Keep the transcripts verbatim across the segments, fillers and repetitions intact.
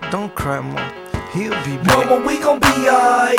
Don't cry, mama. He'll be back. Mama, we gon' be alright.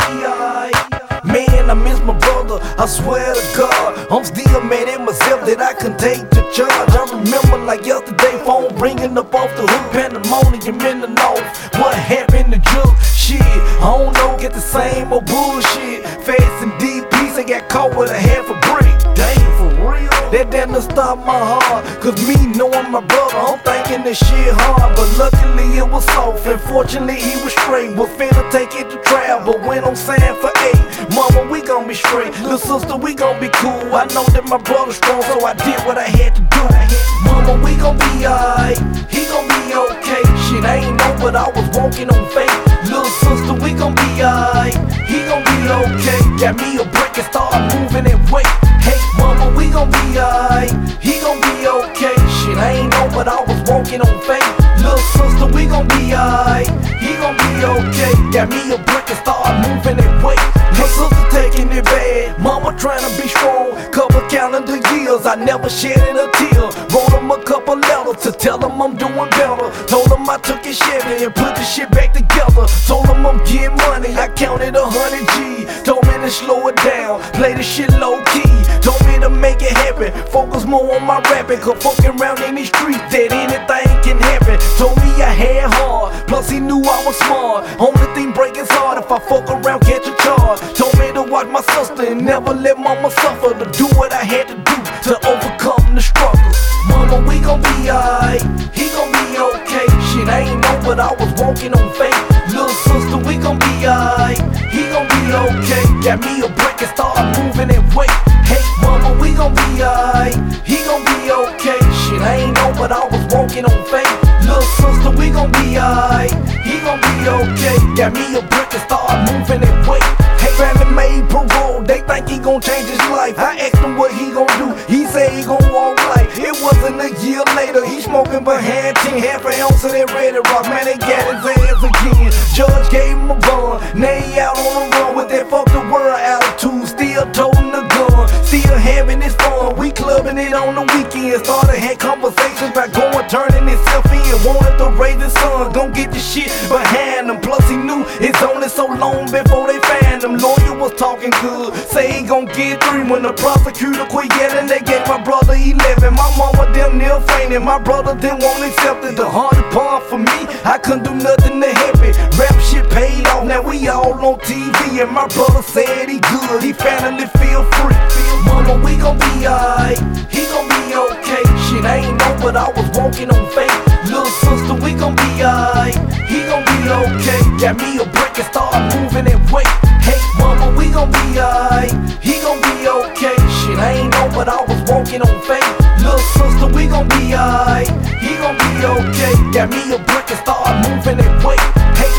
Man, I miss my brother, I swear to God. I'm still mad at myself that I can take the charge. I remember like yesterday, phone ringing up off the hook, pandemonium in the north. What happened to Juke? Shit, I don't know, get the same old bullshit. Fast and deep piece, I got caught with a half a brick. Dang, for real? That damn to stop my heart. Cause me knowing my brother, I'm thinking this shit hard. But luckily it was soft, and fortunately he was straight. Was finna take it to trial, but went on sand for eight. Mama, we gon' be straight. Little sister, we gon' be cool. I know that my brother's strong, so I did what I had to do. Mama, we gon' be alright. He gon' be okay. Shit, I ain't know, but I was walking on faith. Little sister, we gon' be alright. He gon' be okay. Got me a break and start moving that weight. Hey, mama, we gon' be alright. He gon' be okay. Shit, I ain't know, but I was walking on faith. Little sister, we gon' be alright. He gon' be okay. Got me a brick and start moving that weight. My sister taking it bad, mama trying to be strong. Couple calendar years, I never shedded a tear. Wrote him a couple letters to tell him I'm doing better. Told him I took his Chevy and put the shit back together. Told him I'm getting money, I counted a hundred G. Told me to slow it down, play the shit low key. Told me to make it happen, focus more on my rapping. Cause fucking around in these streets, that anything can happen. Told me I had hard, plus he knew I was smart. Only thing breaking's hard if I fuck around, catch a charge. Told me to watch my sister and never let mama suffer. To do what I had to do to overcome the struggle. Mama, we gon' be alright. He gon' be okay. Shit, I ain't know, but I was walking on faith. Little sister, we gon' be alright. He gon' be okay. Got me a break and start moving that weight. Hey, mama, we gon' be alright. He gon' be okay. Shit, I ain't know, but I was walking on faith. Little sister, we gon' be alright. He gon' be okay. Got me a brick and start moving that weight. Hey, family made parole, they think he gon' change his life. I asked him what he gon' do, he said he gon' walk right. It wasn't a year later, he smoking behind ten, half an ounce of that Red Rock. Man, they got his ass again. Judge gave him a bond, now he out on the run with that fuck the world attitude. Still toting the gun, still having his fun. We clubbing it on the weekend. Started had conversations about going, turning himself in. Wanted to raise his son, gon' get the shit behind him. Plus he knew it's only so long before they find him. Lawyer was talking good, say he gon' get three. When the prosecutor quit yelling, they gave my brother eleven. My mama damn near fainted, my brother didn't want accepted. The hardest part for me, I couldn't do nothing to help it. Rap shit paid off, now we all on T V. And my brother said he good, he finally feel free. Mama, we gon' be alright. He gon' be okay. Shit, I ain't know, but I was walking on faith. Little sister, we gon' be alright. He gon' be okay. Got me a break and start moving that weight. Hey, mama, we gon' be alright. He gon' be okay. Shit, I ain't know, but I was walking on faith. Little sister, we gon' be alright. He gon' be okay. Got me a brick and start moving that weight. Hey.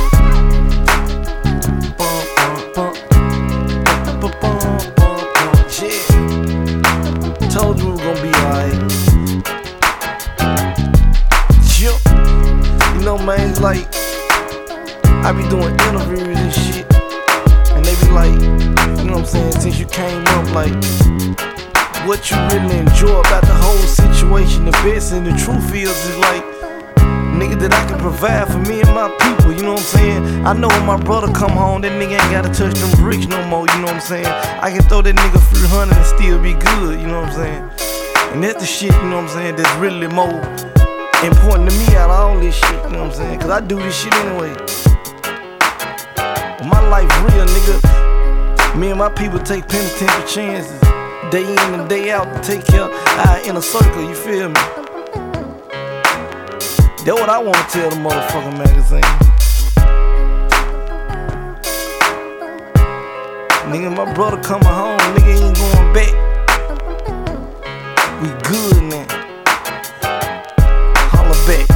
Bum, bum, bum. Bum, bum, bum, bum. Yeah. Told you we was gon' be alright. Yep. You know, man, it's like I be doing interviews and shit, and they be like, you know what I'm saying, since you came up, like, what you really enjoy about the whole situation. The best and the truth is, is like, nigga, that I can provide for me and my people, you know what I'm saying? I know when my brother come home, that nigga ain't gotta touch them bricks no more, you know what I'm saying? I can throw that nigga three hundred and still be good, you know what I'm saying? And that's the shit, you know what I'm saying, that's really more important to me out of all this shit, you know what I'm saying? Cause I do this shit anyway. My life real, nigga. Me and my people take penitentiary chances, day in and day out, to take care of our inner circle, you feel me? That's what I wanna tell the motherfucking magazine. Nigga, my brother coming home, nigga ain't going back. We good now. Holla back.